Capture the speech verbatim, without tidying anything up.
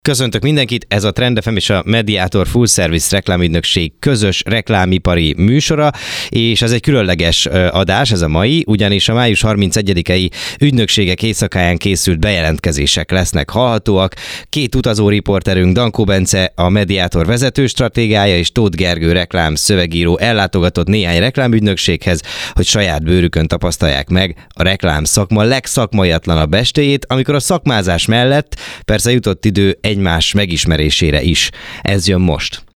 Köszöntök mindenkit, ez a Trend ef em és a Mediator Full Service reklámügynökség közös reklámipari műsora, és ez egy különleges adás, ez a mai, ugyanis a május harmincegyedikei ügynökségek éjszakáján készült bejelentkezések lesznek hallhatóak. Két utazó riporterünk, Dankó Bence, a Mediator vezető stratégiája, és Tóth Gergő reklám szövegíró ellátogatott néhány reklámügynökséghez, hogy saját bőrükön tapasztalják meg a reklám szakma legszakmaiatlanabb estéjét, amikor a szakmázás mellett persze jutott idő egymás megismerésére is. Ez jön most.